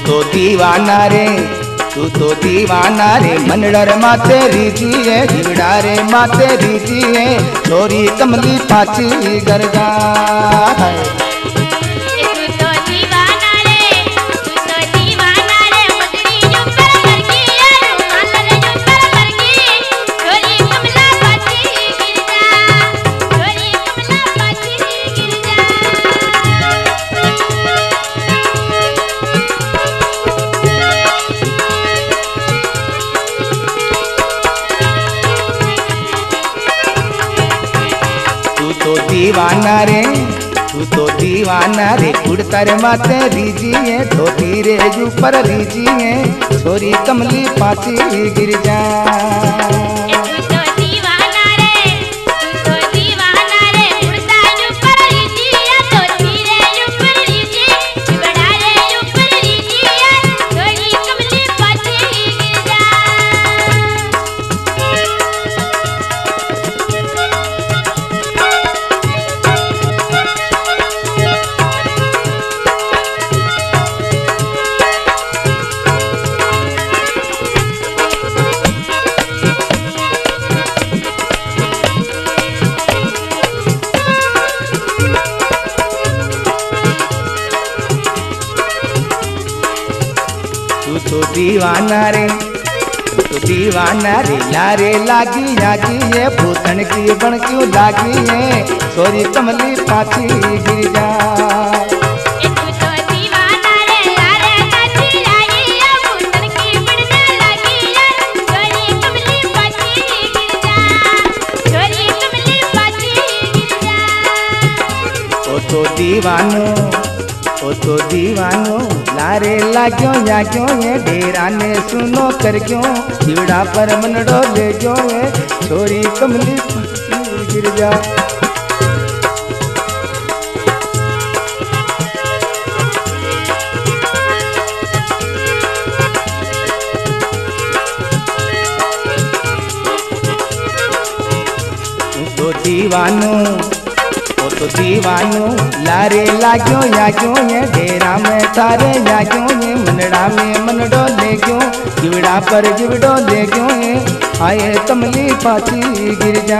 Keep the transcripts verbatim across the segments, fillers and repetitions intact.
तो दीवाना रे तू तो दीवाना रे मनडर माते रीति है जीवड़ा रे माते रीति है छोरी कमली पाची गरगा है। तो दीवाना रे तू तो दीवाना रे कुड़ता रे माते रीजी है धोती रे ऊपर रीजी है छोरी कमली पाची गिर जा। तू तो दीवाना रे तू तो दीवाना रे लारे लागी लागी ये भूतन की बन क्यों लागी है छोरी कमली पाची गिर जा। ओ तो दीवानो ओ तो दीवानो लारे लाग्यो या क्यों ये डेरा ने सुनो कर क्यों जीवड़ा पर मनडो ले क्यों ये छोरी कमली गिर जा। तो दीवानो ओ तो दीवानो लारे लाग्यो या क्यों ये डेरा में तारे या क्यों ये मनड़ा में मनडो ले क्यों जीवड़ा पर जीवड़ो ले क्यों ये आए कमली पाची गिर जा।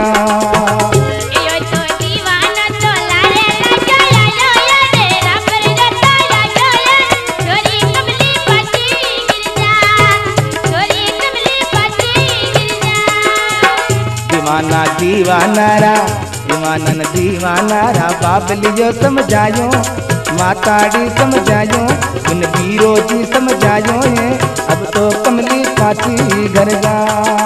दीवाना दीवाना रा दीवानन दीवाना रा बाबली जो समझायो माताड़ी समझायो उन वीरो जी समझायो है अब तो कमली पाची घर जा।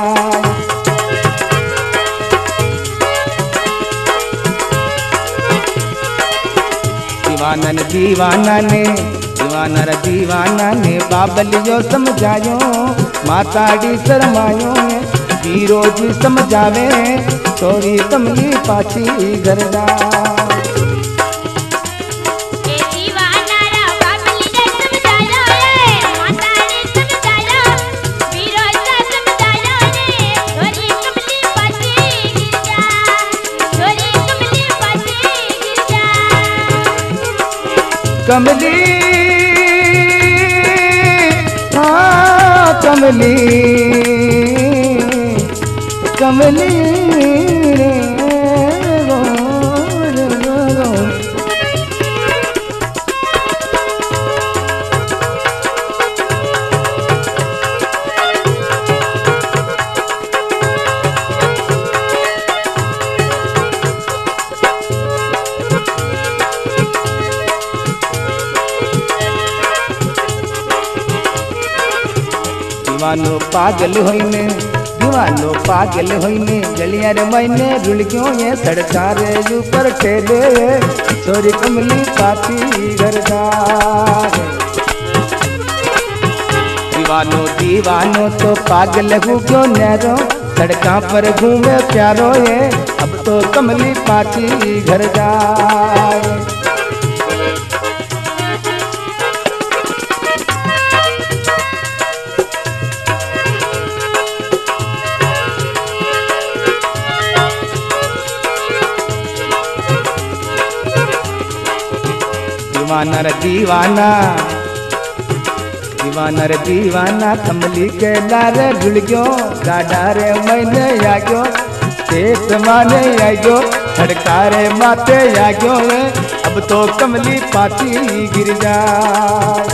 दीवानन दीवाना ने दीवाना रा दीवाना ने बाबली जो समझायो माताड़ी शरमायो है वीरो जी समझावे छोरी कमली पाची गरदा। कमली हाँ कमली कमली रो रो रो। दीवानो पागल होइने दीवानो पागल होइने गलियार मैंने रुल क्यों ये सड़कारे ऊपर ठेले छोरी कमली पाची गरदा। दीवानो दीवानो तो पागल हूँ क्यों नैरो सड़का पर घूमे प्यारो ये अब तो कमली पाची गरदा। दीवाना रे दीवाना दीवाना रे दीवाना कमली के लारे जुड़ गयो गाड़ा रे मैंने आ गयो तेज माने आ गयो खड़कारे माते आ गयो अब तो कमली पाती गिर जाए।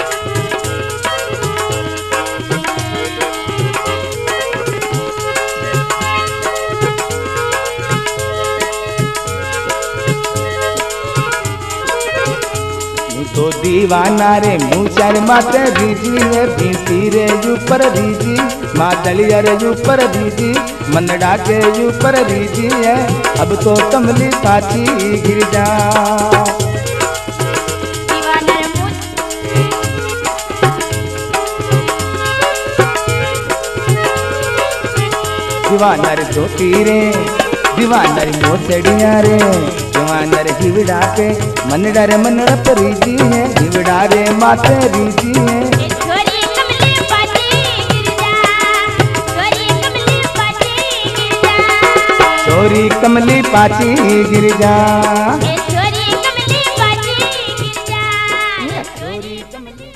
तो दीवाना रे मुचार माते दीजी रे बीती रे ऊपर दीजी मातलिया रे ऊपर दीजी मनड़ा के ऊपर दीजी है अब तो कमली पाची गिर जा। दीवाना रे छोटी रे दीवाना रे मोतड़िया रे दीवाना रे हिवड़ा के मनड़ा रे मनड़ा पर रीजी है हिवड़ा रे माते रीजी है। छोरी कमली पाची गिर जा छोरी कमली पाची गिर जा छोरी कमली पाची गिर जा।